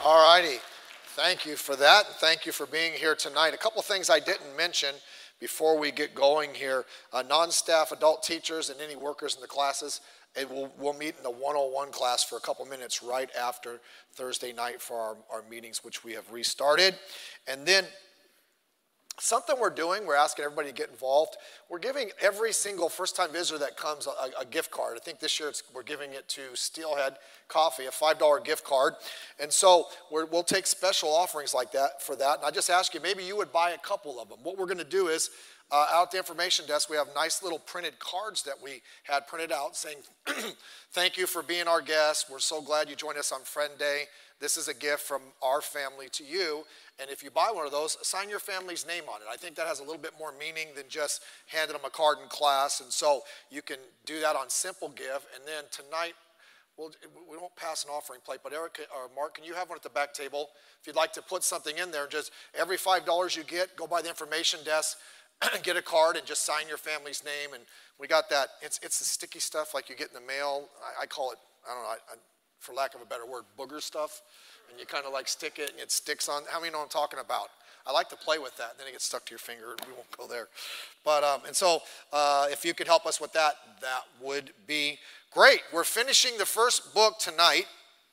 All righty. Thank you for that. Thank you for being here tonight. A couple things I didn't mention before we get going here. Non-staff adult teachers and any workers in the classes, we'll meet in the 101 class for a couple minutes right after Thursday night for our meetings, which we have restarted. And then something we're doing, we're asking everybody to get involved. We're giving every single first-time visitor that comes a gift card. I think this year we're giving it to Steelhead Coffee, a $5 gift card. And so we'll take special offerings like that for that. And I just ask you, maybe you would buy a couple of them. What we're going to do is, out at the information desk, we have nice little printed cards that we had printed out saying, thank you for being our guest. We're so glad you joined us on Friend Day. This is a gift from our family to you. And if you buy one of those, sign your family's name on it. I think that has a little bit more meaning than just handing them a card in class. And so you can do that on Simple Give. And then tonight, we won't pass an offering plate, but Eric or Mark, can you have one at the back table? If you'd like to put something in there, just every $5 you get, go by the information desk, get a card, and just sign your family's name. And we got that. It's the sticky stuff like you get in the mail. I call it, I don't know, for lack of a better word, booger stuff. And you kind of like stick it and it sticks on. How many know what I'm talking about? I like to play with that. Then it gets stuck to your finger and we won't go there. But, and so if you could help us with that, that would be great. We're finishing the first book tonight,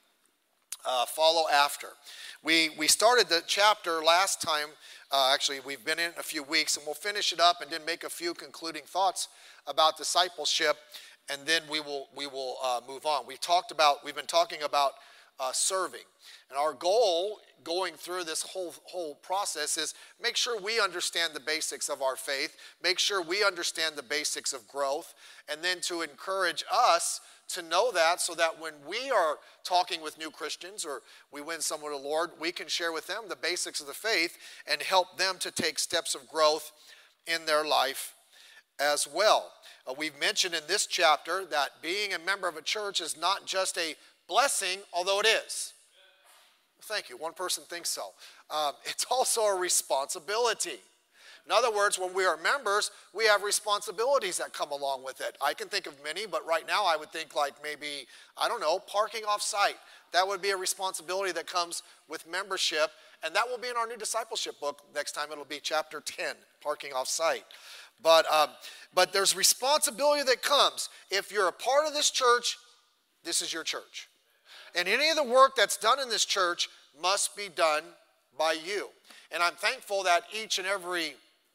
Follow After. We started the chapter last time. Actually, we've been in it a few weeks, and we'll finish it up and then make a few concluding thoughts about discipleship, and then we will move on. We've been talking about serving. And our goal going through this whole process is make sure we understand the basics of our faith, make sure we understand the basics of growth, and then to encourage us to know that so that when we are talking with new Christians or we win someone to the Lord, we can share with them the basics of the faith and help them to take steps of growth in their life as well. We've mentioned in this chapter that being a member of a church is not just a blessing, although it is. Thank you. One person thinks so. It's also a responsibility. In other words, when we are members, we have responsibilities that come along with it. I can think of many, but right now I would think like maybe, I don't know, parking off site. That would be a responsibility that comes with membership, and that will be in our new discipleship book. Next time it'll be chapter 10, parking off site. But there's responsibility that comes. If you're a part of this church, this is your church. And any of the work that's done in this church must be done by you. And I'm thankful that each and every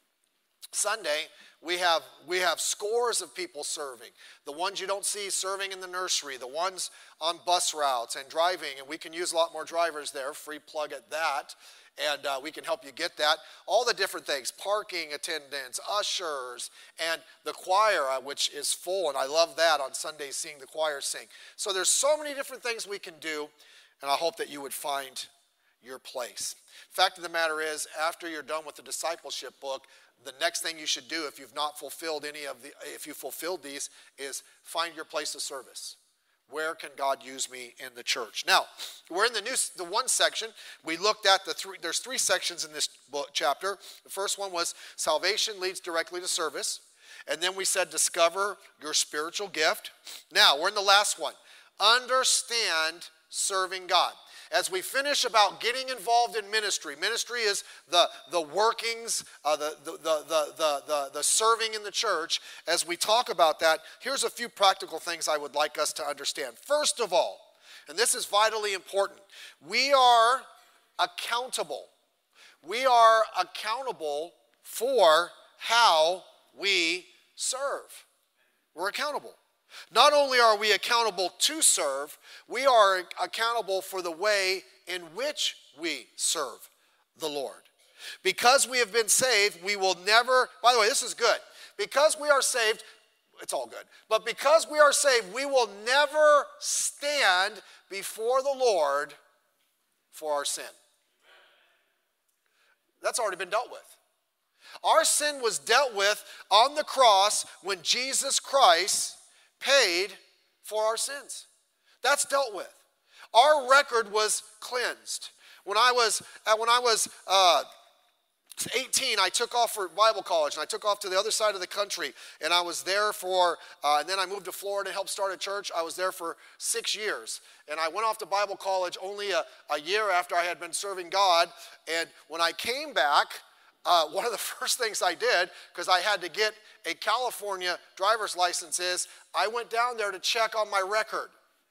Sunday we have scores of people serving. The ones you don't see serving in the nursery, the ones on bus routes and driving, and we can use a lot more drivers there, free plug at that. And we can help you get that. All the different things, parking attendants, ushers, and the choir, which is full, and I love that on Sundays, seeing the choir sing. So there's so many different things we can do, and I hope that you would find your place. Fact of the matter is, after you're done with the discipleship book, the next thing you should do if you've not fulfilled if you fulfilled these, is find your place of service. Where can God use me in the church? Now, we're in the one section. We looked at there's three sections in this book chapter. The first one was salvation leads directly to service. And then we said discover your spiritual gift. Now, we're in the last one. Understand serving God. As we finish about getting involved in ministry, ministry is the workings, the serving in the church. As we talk about that, here's a few practical things I would like us to understand. First of all, and this is vitally important, we are accountable. We are accountable for how we serve. We're accountable. Not only are we accountable to serve, we are accountable for the way in which we serve the Lord. Because we have been saved, we will never, by the way, this is good. Because we are saved, it's all good. But because we are saved, we will never stand before the Lord for our sin. That's already been dealt with. Our sin was dealt with on the cross when Jesus Christ paid for our sins. That's dealt with. Our record was cleansed. When I was 18, I took off for Bible college, and I took off to the other side of the country, and I was there for, and then I moved to Florida and helped start a church. I was there for 6 years, and I went off to Bible college only a year after I had been serving God, and when I came back, one of the first things I did, because I had to get a California driver's license, is I went down there to check on my record,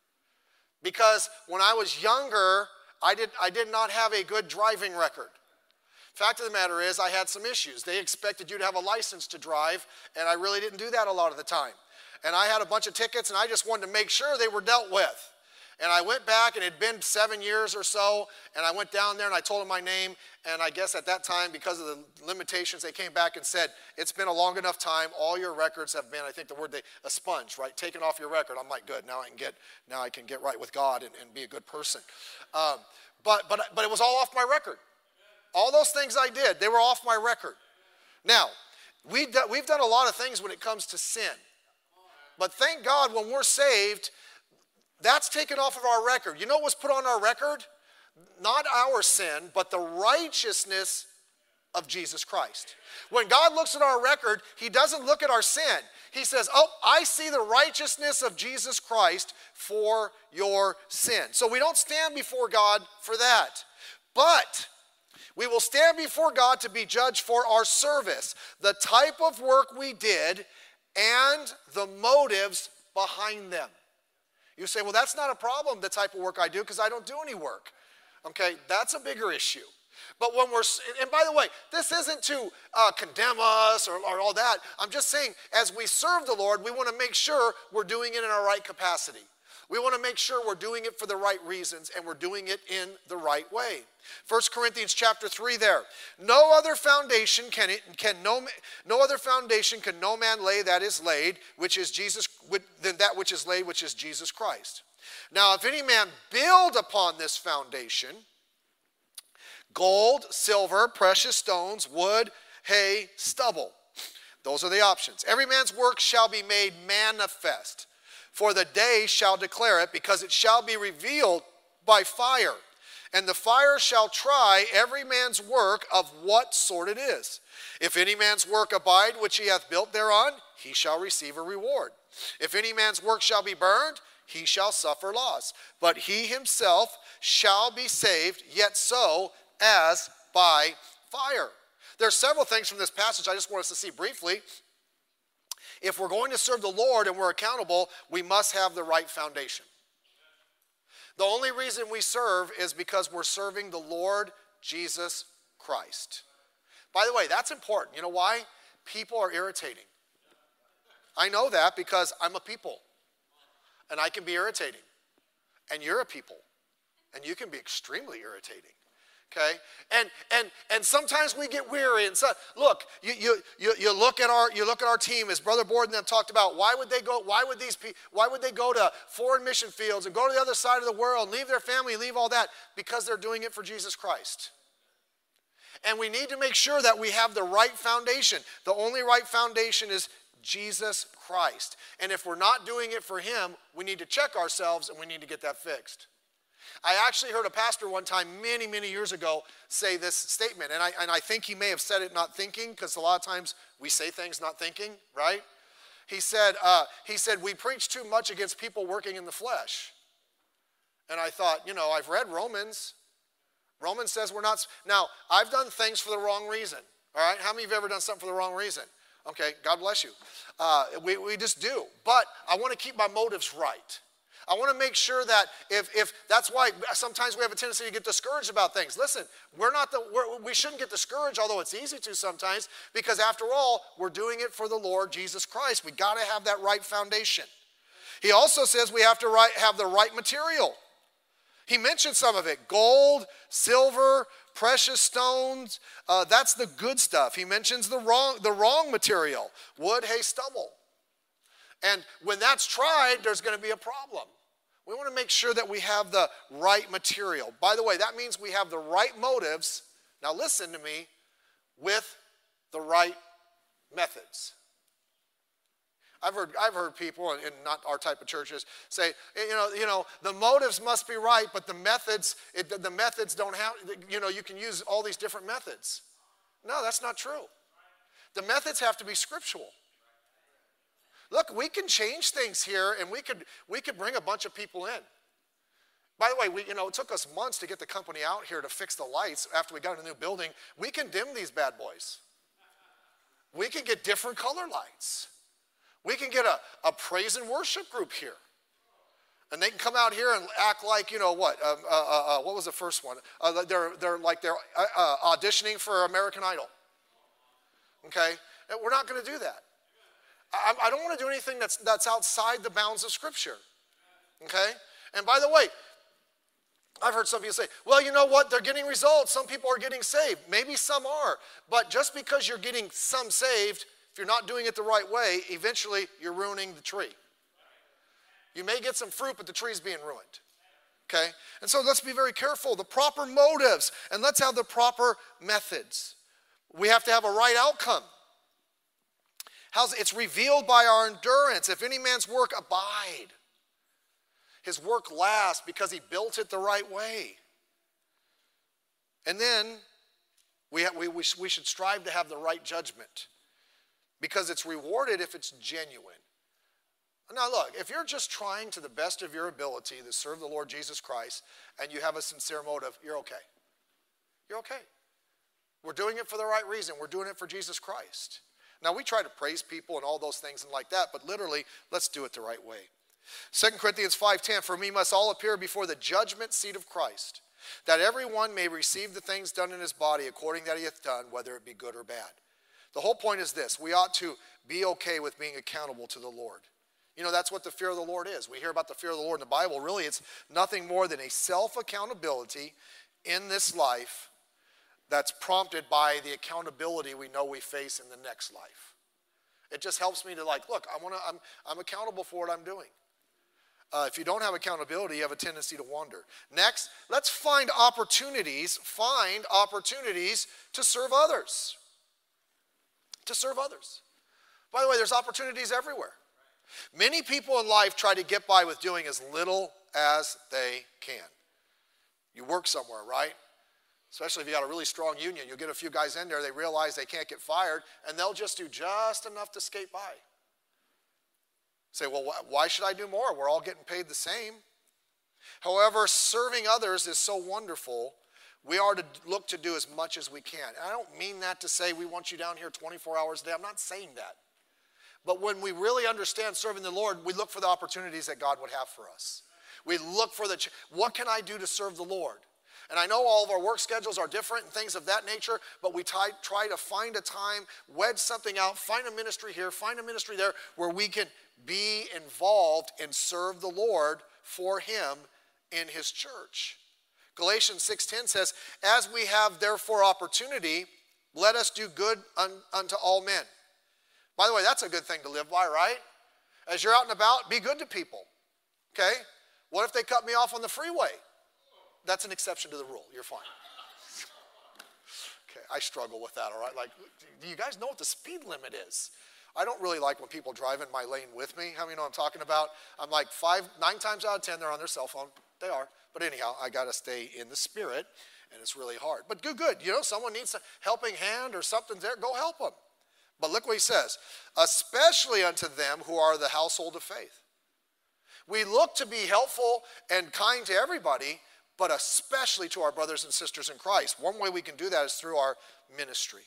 because when I was younger, I did not have a good driving record. Fact of the matter is, I had some issues. They expected you to have a license to drive, and I really didn't do that a lot of the time. And I had a bunch of tickets, and I just wanted to make sure they were dealt with. And I went back, and it had been 7 years or so, and I went down there, and I told them my name, and I guess at that time, because of the limitations, they came back and said, it's been a long enough time, all your records have been, I think the word, a sponge, right, taken off your record. I'm like, good, now I can get right with God and be a good person. But it was all off my record. All those things I did, they were off my record. Now, we've done a lot of things when it comes to sin. But thank God when we're saved, that's taken off of our record. You know what was put on our record? Not our sin, but the righteousness of Jesus Christ. When God looks at our record, he doesn't look at our sin. He says, oh, I see the righteousness of Jesus Christ for your sin. So we don't stand before God for that. But we will stand before God to be judged for our service, the type of work we did, and the motives behind them. You say, well, that's not a problem, the type of work I do, because I don't do any work. Okay, that's a bigger issue. But when and by the way, this isn't to condemn us or all that. I'm just saying, as we serve the Lord, we want to make sure we're doing it in our right capacity. We want to make sure we're doing it for the right reasons and we're doing it in the right way. 1 Corinthians chapter 3 there. No other foundation can no man lay that is laid, which is Jesus, than that which is laid, which is Jesus Christ. Now, if any man build upon this foundation, gold, silver, precious stones, wood, hay, stubble. Those are the options. Every man's work shall be made manifest. For the day shall declare it, because it shall be revealed by fire. And the fire shall try every man's work of what sort it is. If any man's work abide which he hath built thereon, he shall receive a reward. If any man's work shall be burned, he shall suffer loss. But he himself shall be saved, yet so as by fire. There are several things from this passage I just want us to see briefly. If we're going to serve the Lord and we're accountable, we must have the right foundation. The only reason we serve is because we're serving the Lord Jesus Christ. By the way, that's important. You know why? People are irritating. I know that because I'm a people. And I can be irritating. And you're a people. And you can be extremely irritating. Okay, and sometimes we get weary. And so, look, you look at our team, as Brother Borden and them talked about. Why would they go to foreign mission fields and go to the other side of the world, and leave their family, leave all that? Because they're doing it for Jesus Christ. And we need to make sure that we have the right foundation. The only right foundation is Jesus Christ. And if we're not doing it for him, we need to check ourselves and we need to get that fixed. I actually heard a pastor one time many, many years ago say this statement, and I think he may have said it not thinking, because a lot of times we say things not thinking, right? He said, we preach too much against people working in the flesh. And I thought, I've read Romans. Romans says we're not. Now, I've done things for the wrong reason, all right? How many of you have ever done something for the wrong reason? Okay, God bless you. We just do. But I want to keep my motives right. I want to make sure that if that's why sometimes we have a tendency to get discouraged about things. Listen, we shouldn't get discouraged, although it's easy to sometimes, because after all, we're doing it for the Lord Jesus Christ. We got to have that right foundation. He also says we have to have the right material. He mentioned some of it: gold, silver, precious stones. That's the good stuff. He mentions the wrong material: wood, hay, stubble. And when that's tried, there's going to be a problem. We want to make sure that we have the right material. By the way, that means we have the right motives, now listen to me, with the right methods. I've heard people in not our type of churches say, the motives must be right, but the methods don't have, you can use all these different methods. No, that's not true. The methods have to be scriptural. Look, we can change things here, and we could bring a bunch of people in. By the way, it took us months to get the company out here to fix the lights after we got a new building. We can dim these bad boys. We can get different color lights. We can get a praise and worship group here. And they can come out here and act like, what was the first one? They're auditioning for American Idol. Okay? And we're not going to do that. I don't want to do anything that's outside the bounds of Scripture. Okay? And by the way, I've heard some people say, well, you know what? They're getting results. Some people are getting saved. Maybe some are. But just because you're getting some saved, if you're not doing it the right way, eventually you're ruining the tree. You may get some fruit, but the tree's being ruined. Okay? And so let's be very careful. The proper motives, and let's have the proper methods. We have to have a right outcome. It's revealed by our endurance. If any man's work abide, his work lasts because he built it the right way. And then we should strive to have the right judgment because it's rewarded if it's genuine. Now look, if you're just trying to the best of your ability to serve the Lord Jesus Christ and you have a sincere motive, you're okay. You're okay. We're doing it for the right reason. We're doing it for Jesus Christ. Now we try to praise people and all those things and like that, but literally, let's do it the right way. 2 Corinthians 5:10, for we must all appear before the judgment seat of Christ, that everyone may receive the things done in his body according that he hath done, whether it be good or bad. The whole point is this: we ought to be okay with being accountable to the Lord. That's what the fear of the Lord is. We hear about the fear of the Lord in the Bible. Really, it's nothing more than a self-accountability in this life that's prompted by the accountability we know we face in the next life. It just helps me to look, I'm accountable for what I'm doing. If you don't have accountability, you have a tendency to wander. Next, let's find opportunities to serve others. To serve others. By the way, there's opportunities everywhere. Many people in life try to get by with doing as little as they can. You work somewhere, right? Especially if you got a really strong union. You'll get a few guys in there, they realize they can't get fired, and they'll just do just enough to skate by. Say, well, why should I do more? We're all getting paid the same. However, serving others is so wonderful, we are to look to do as much as we can. And I don't mean that to say we want you down here 24 hours a day. I'm not saying that. But when we really understand serving the Lord, we look for the opportunities that God would have for us. We look for what can I do to serve the Lord? And I know all of our work schedules are different and things of that nature, but we try to find a time, wedge something out, find a ministry here, find a ministry there, where we can be involved and serve the Lord for Him in His church. Galatians 6:10 says, as we have therefore opportunity, let us do good unto all men. By the way, that's a good thing to live by, right? As you're out and about, be good to people. Okay? What if they cut me off on the freeway? That's an exception to the rule. You're fine. Okay, I struggle with that, all right? Do you guys know what the speed limit is? I don't really like when people drive in my lane with me. How many know what I'm talking about? I'm like 9 times out of 10, they're on their cell phone. They are. But anyhow, I got to stay in the spirit, and it's really hard. But good. Someone needs a helping hand or something there, go help them. But look what he says, especially unto them who are the household of faith. We look to be helpful and kind to everybody, but especially to our brothers and sisters in Christ. One way we can do that is through our ministry.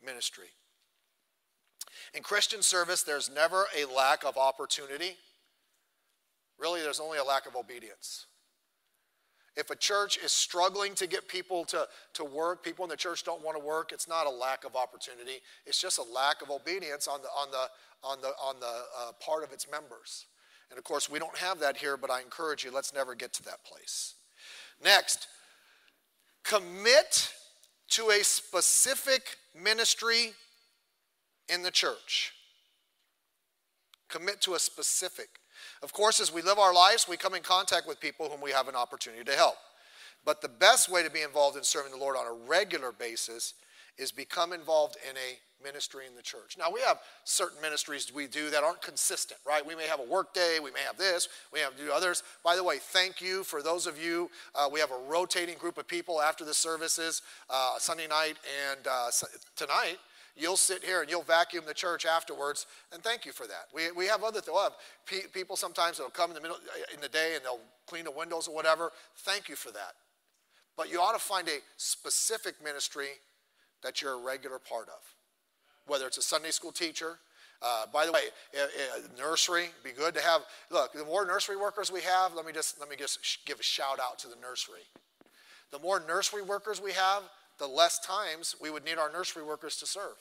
In Christian service, there's never a lack of opportunity. Really, there's only a lack of obedience. If a church is struggling to get people to work, people in the church don't want to work, it's not a lack of opportunity. It's just a lack of obedience on the part of its members. And of course, we don't have that here, but I encourage you, let's never get to that place. Next, commit to a specific ministry in the church. Commit to a specific. Of course, as we live our lives, we come in contact with people whom we have an opportunity to help. But the best way to be involved in serving the Lord on a regular basis is become involved in a ministry in the church. Now, we have certain ministries we do that aren't consistent, right? We may have a work day, we may have this, we have to do others. By the way, thank you for those of you. We have a rotating group of people after the services, Sunday night and tonight. You'll sit here and you'll vacuum the church afterwards, and thank you for that. We have other things. We'll have people sometimes that'll come in the day and they'll clean the windows or whatever. Thank you for that. But you ought to find a specific ministry that you're a regular part of. Whether it's a Sunday school teacher. By the way, nursery, be good to have. Look, the more nursery workers we have, let me just give a shout out to the nursery. The more nursery workers we have, the less times we would need our nursery workers to serve.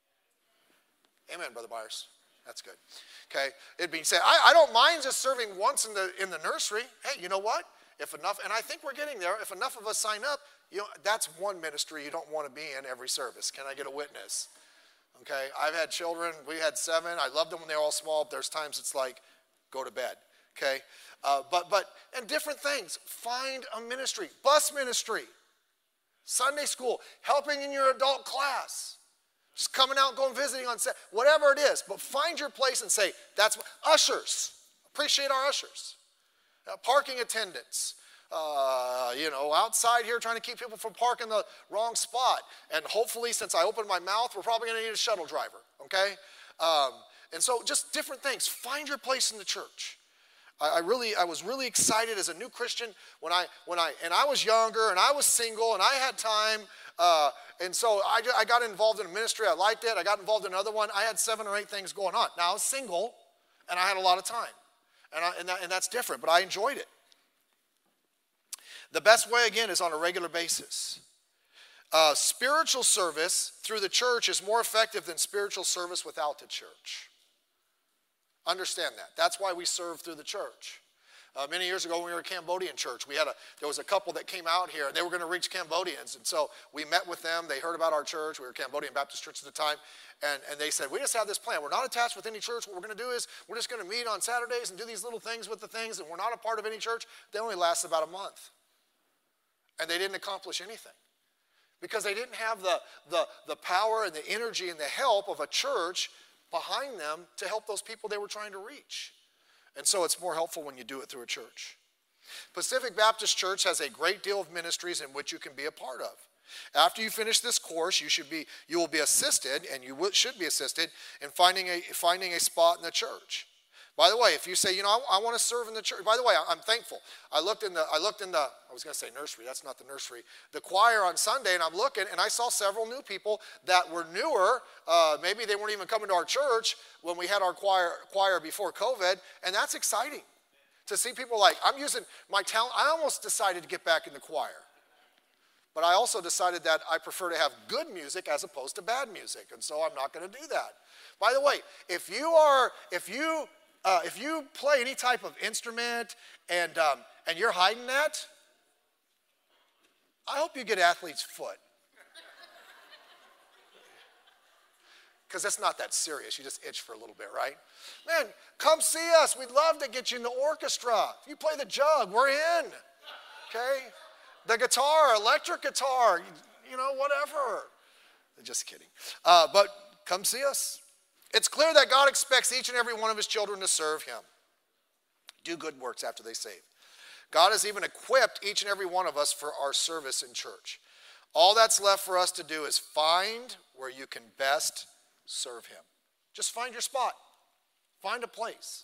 Amen, Brother Byers. That's good. Okay, it being said, I don't mind just serving once in the nursery. Hey, you know what? If enough, and I think we're getting there, if enough of us sign up, that's one ministry you don't want to be in every service. Can I get a witness? Okay, I've had children. We had 7. I loved them when they were all small. There's times it's like, go to bed. Okay, and different things. Find a ministry. Bus ministry. Sunday school. Helping in your adult class. Just coming out and going visiting on set. Whatever it is. But find your place and say, that's what. Ushers. Appreciate our ushers. Parking attendants. Outside here trying to keep people from parking the wrong spot. And hopefully, since I opened my mouth, we're probably going to need a shuttle driver, okay? And so just different things. Find your place in the church. I was really excited as a new Christian when I was younger and I was single and I had time. And so I got involved in a ministry. I liked it. I got involved in another one. I had 7 or 8 things going on. Now I was single and I had a lot of time. And that's different, but I enjoyed it. The best way, again, is on a regular basis. Spiritual service through the church is more effective than spiritual service without the church. Understand that. That's why we serve through the church. Many years ago when we were a Cambodian church, there was a couple that came out here, and they were going to reach Cambodians. And so we met with them. They heard about our church. We were Cambodian Baptist Church at the time. And they said, we just have this plan. We're not attached with any church. What we're going to do is we're just going to meet on Saturdays and do these little things with the things, and we're not a part of any church. They only last about a month. And they didn't accomplish anything because they didn't have the power and the energy and the help of a church behind them to help those people they were trying to reach. And so it's more helpful when you do it through a church. Pacific Baptist Church has a great deal of ministries in which you can be a part of. After you finish this course, you will be assisted, and should be assisted in finding a spot in the church. By the way, if you say, I want to serve in the church. By the way, I'm thankful. I looked in the, I was going to say nursery. That's not the nursery. The choir on Sunday, and I'm looking, and I saw several new people that were newer. Maybe they weren't even coming to our church when we had our choir before COVID, and that's exciting to see people like, I'm using my talent. I almost decided to get back in the choir. But I also decided that I prefer to have good music as opposed to bad music, and so I'm not going to do that. By the way, if you play any type of instrument and you're hiding that, I hope you get athlete's foot. Because it's not that serious. You just itch for a little bit, right? Man, come see us. We'd love to get you in the orchestra. If you play the jug, we're in. Okay? The guitar, electric guitar, whatever. Just kidding. But come see us. It's clear that God expects each and every one of his children to serve him. Do good works after they save. God has even equipped each and every one of us for our service in church. All that's left for us to do is find where you can best serve him. Just find your spot. Find a place.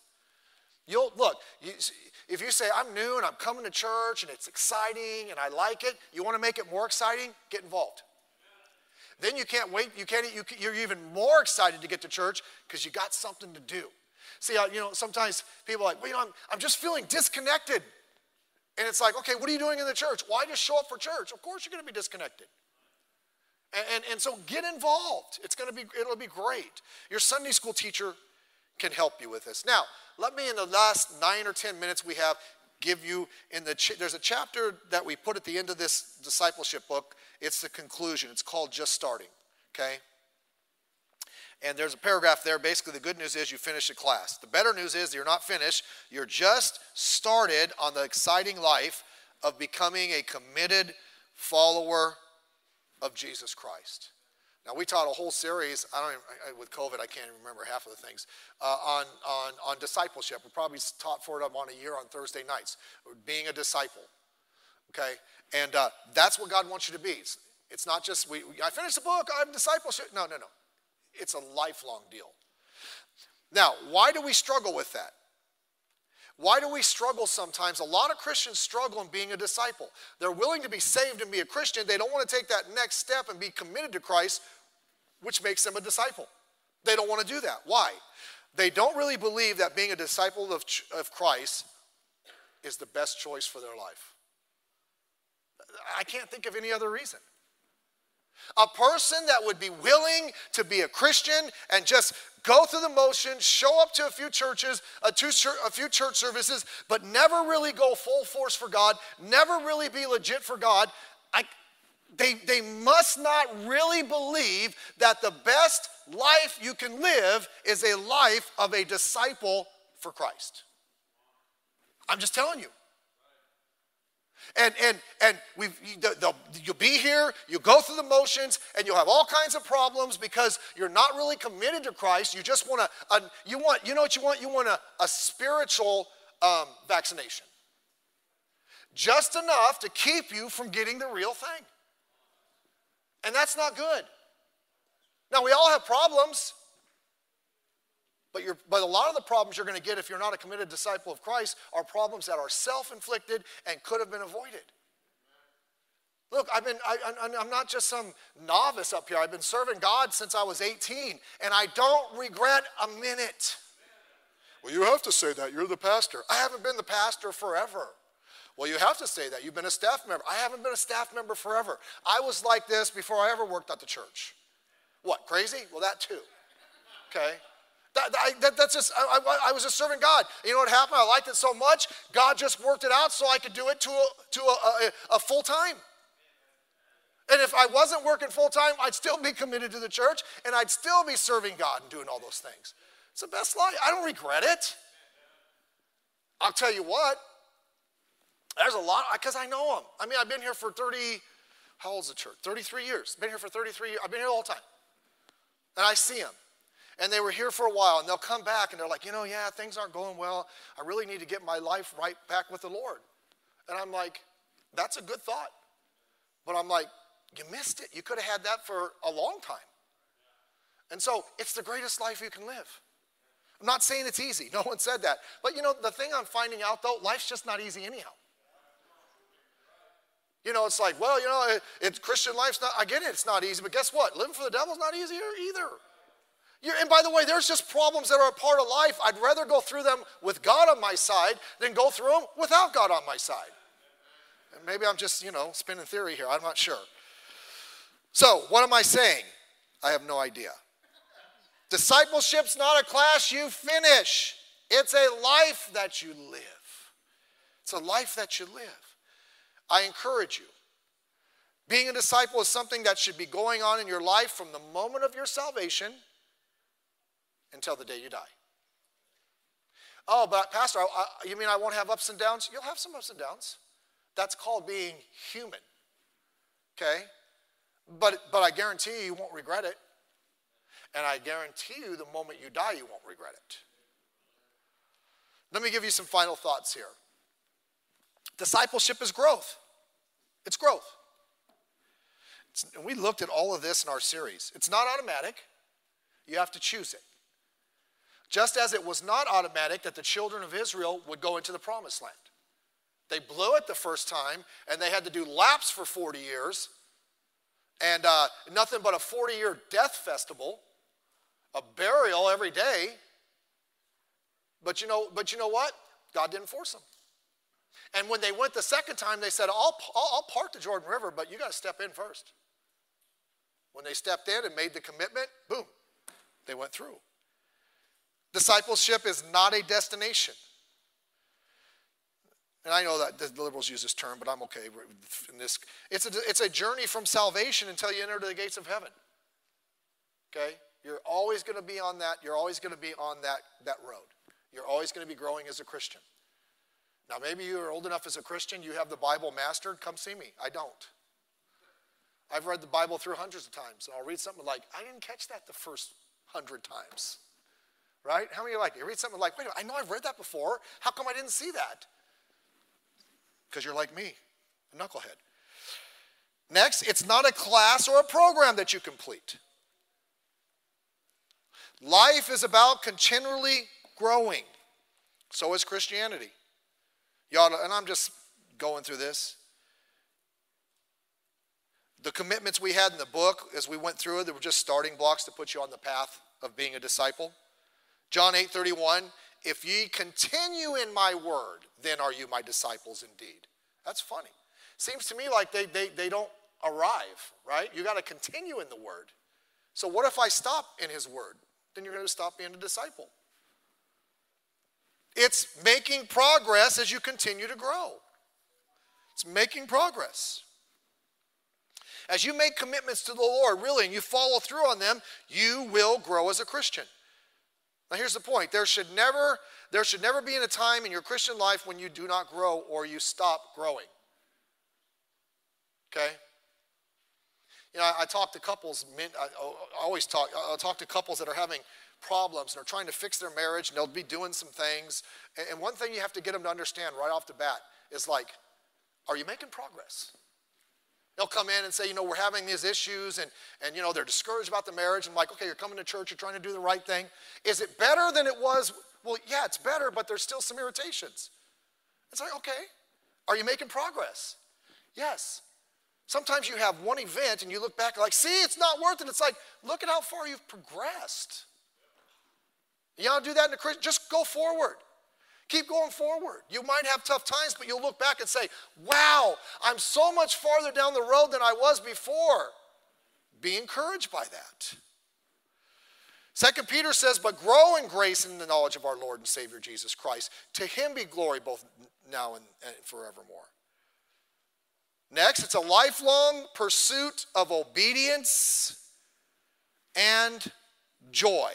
If you say, I'm new and I'm coming to church and it's exciting and I like it, you want to make it more exciting, get involved. Then you can't wait. You're even more excited to get to church because you got something to do. See, sometimes people are like, well, I'm just feeling disconnected. And it's like, okay, what are you doing in the church? Why just show up for church? Of course you're going to be disconnected. And so get involved. It'll be great. Your Sunday school teacher can help you with this. Now, let me in the last 9 or 10 minutes we have give you there's a chapter that we put at the end of this discipleship book. It's the conclusion. It's called Just Starting, okay? And there's a paragraph there. Basically, the good news is you finished a class. The better news is you're not finished. You're just started on the exciting life of becoming a committed follower of Jesus Christ. Now, we taught a whole series, with COVID, I can't even remember half of the things, on discipleship. We probably taught for it on a year on Thursday nights, being a disciple, okay? And that's what God wants you to be. It's not just, I finished the book, I'm discipleship. No. It's a lifelong deal. Now, why do we struggle with that? Why do we struggle sometimes? A lot of Christians struggle in being a disciple. They're willing to be saved and be a Christian. They don't want to take that next step and be committed to Christ, which makes them a disciple. They don't want to do that. Why? They don't really believe that being a disciple of Christ is the best choice for their life. I can't think of any other reason. A person that would be willing to be a Christian and just go through the motions, show up to a few churches, a few church services, but never really go full force for God, never really be legit for God, they must not really believe that the best life you can live is a life of a disciple for Christ. I'm just telling you. And you'll be here, you go through the motions, and you'll have all kinds of problems because you're not really committed to Christ. You just want you know what you want? You want a spiritual vaccination. Just enough to keep you from getting the real thing. And that's not good. Now, we all have problems. But a lot of the problems you're going to get if you're not a committed disciple of Christ are problems that are self-inflicted and could have been avoided. Look, I'm not just some novice up here. I've been serving God since I was 18, and I don't regret a minute. Well, you have to say that. You're the pastor. I haven't been the pastor forever. Well, you have to say that. You've been a staff member. I haven't been a staff member forever. I was like this before I ever worked at the church. What, crazy? Well, that too. Okay. That's just, I was just serving God. And you know what happened? I liked it so much, God just worked it out so I could do it to a full time. And if I wasn't working full time, I'd still be committed to the church, and I'd still be serving God and doing all those things. It's the best life. I don't regret it. I'll tell you what, there's a lot, because I know them. I mean, I've been here for how old's the church? 33 years. Been here for 33 years. I've been here all the time. And I see them. And they were here for a while, and they'll come back, and they're like, yeah, things aren't going well. I really need to get my life right back with the Lord. And I'm like, that's a good thought. But I'm like, you missed it. You could have had that for a long time. And so it's the greatest life you can live. I'm not saying it's easy. No one said that. But, the thing I'm finding out, though, life's just not easy anyhow. It's like, well, it's Christian life's not, I get it, it's not easy. But guess what? Living for the devil's not easier either. And by the way, there's just problems that are a part of life. I'd rather go through them with God on my side than go through them without God on my side. And maybe I'm just, spinning theory here. I'm not sure. So, what am I saying? I have no idea. Discipleship's not a class you finish. It's a life that you live. It's a life that you live. I encourage you. Being a disciple is something that should be going on in your life from the moment of your salvation until the day you die. Oh, but Pastor, you mean I won't have ups and downs? You'll have some ups and downs. That's called being human. Okay? But I guarantee you won't regret it. And I guarantee you the moment you die, you won't regret it. Let me give you some final thoughts here. Discipleship is growth. It's growth. And we looked at all of this in our series. It's not automatic. You have to choose it. Just as it was not automatic that the children of Israel would go into the promised land. They blew it the first time, and they had to do laps for 40 years, and nothing but a 40-year death festival, a burial every day. But you know what? God didn't force them. And when they went the second time, they said, I'll part the Jordan River, but you got to step in first. When they stepped in and made the commitment, boom, they went through. Discipleship is not a destination. And I know that the liberals use this term, but I'm okay in this. It's a journey from salvation until you enter the gates of heaven. Okay? You're always going to be on that. You're always going to be on that road. You're always going to be growing as a Christian. Now, maybe you're old enough as a Christian, you have the Bible mastered. Come see me. I don't. I've read the Bible through hundreds of times, and I'll read something like, I didn't catch that the first 100 times. Right? How many of you like, you read something like, wait a minute, I know I've read that before. How come I didn't see that? Because you're like me, a knucklehead. Next, it's not a class or a program that you complete. Life is about continually growing. So is Christianity. And I'm just going through this. The commitments we had in the book, as we went through it, they were just starting blocks to put you on the path of being a disciple. John 8:31, if ye continue in my word, then are you my disciples indeed. That's funny. Seems to me like they don't arrive, right? You got to continue in the word. So what if I stop in his word? Then you're going to stop being a disciple. It's making progress as you continue to grow. It's making progress. As you make commitments to the Lord, really, and you follow through on them, you will grow as a Christian. Now here's the point. There should never be a time in your Christian life when you do not grow or you stop growing. Okay? You know, I talk to couples, I'll talk to couples that are having problems and are trying to fix their marriage, and they'll be doing some things. And one thing you have to get them to understand right off the bat is like, are you making progress? They'll come in and say, you know, we're having these issues, and you know, they're discouraged about the marriage. I'm like, okay, you're coming to church, you're trying to do the right thing. Is it better than it was? Well, yeah, it's better, but there's still some irritations. It's like, okay, are you making progress? Yes. Sometimes you have one event and you look back like, see, it's not worth it. It's like, look at how far you've progressed. You ought to do that in a Christian, just go forward. Keep going forward. You might have tough times, but you'll look back and say, wow, I'm so much farther down the road than I was before. Be encouraged by that. 2 Peter says, but grow in grace and in the knowledge of our Lord and Savior Jesus Christ. To him be glory both now and forevermore. Next, it's a lifelong pursuit of obedience and joy.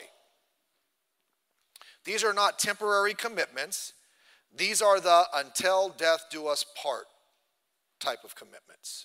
These are not temporary commitments. These are the until death do us part type of commitments.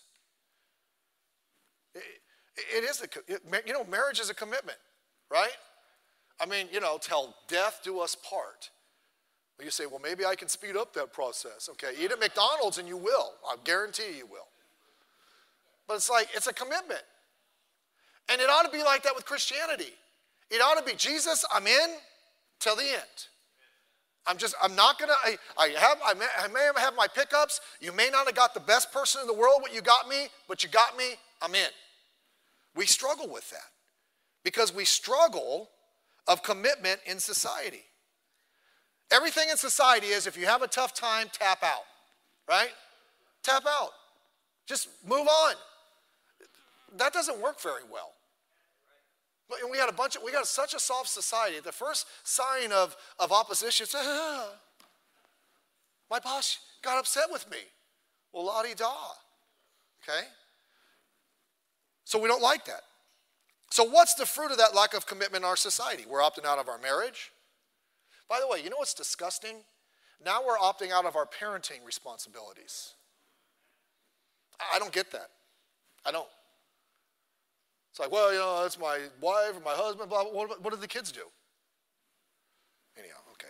Marriage is a commitment, right? I mean, till death do us part. You say, well, maybe I can speed up that process. Okay, eat at McDonald's and you will. I guarantee you will. But it's like, it's a commitment. And it ought to be like that with Christianity. It ought to be, Jesus, I'm in till the end. I'm not going to, I may have my pickups. You may not have got the best person in the world, what you got me, but you got me, I'm in. We struggle with that because we struggle of commitment in society. Everything in society is if you have a tough time, tap out, right? Tap out. Just move on. That doesn't work very well. And we got such a soft society. The first sign of opposition is, my boss got upset with me. Well, la-di-da, okay? So we don't like that. So what's the fruit of that lack of commitment in our society? We're opting out of our marriage. By the way, you know what's disgusting? Now we're opting out of our parenting responsibilities. I don't get that. I don't. It's like, well, that's my wife or my husband, blah, blah, what do the kids do? Anyhow, okay.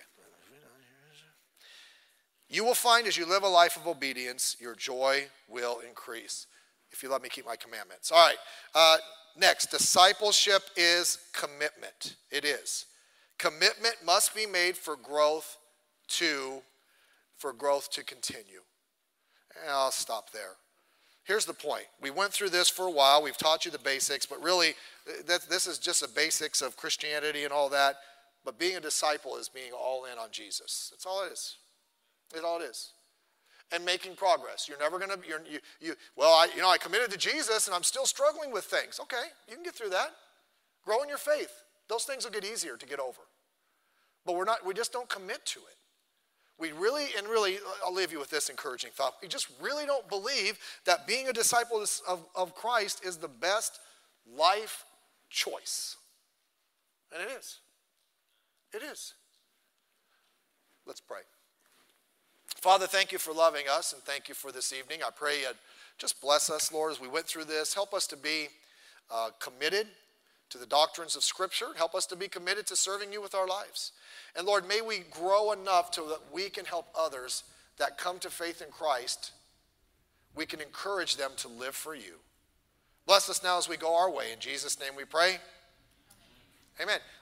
You will find as you live a life of obedience, your joy will increase if you let me keep my commandments. All right, next, discipleship is commitment. It is. Commitment must be made for growth to continue. And I'll stop there. Here's the point. We went through this for a while. We've taught you the basics, but really, this is just the basics of Christianity and all that. But being a disciple is being all in on Jesus. That's all it is. That's all it is. And making progress. You're never going to, I committed to Jesus and I'm still struggling with things. Okay, you can get through that. Grow in your faith. Those things will get easier to get over. But we just don't commit to it. We really, I'll leave you with this encouraging thought. We just really don't believe that being a disciple of Christ is the best life choice. And it is. It is. Let's pray. Father, thank you for loving us and thank you for this evening. I pray you'd Just bless us, Lord, as we went through this. Help us to be committed to the doctrines of Scripture. Help us to be committed to serving you with our lives. And Lord, may we grow enough so that we can help others that come to faith in Christ. We can encourage them to live for you. Bless us now as we go our way. In Jesus' name we pray. Amen.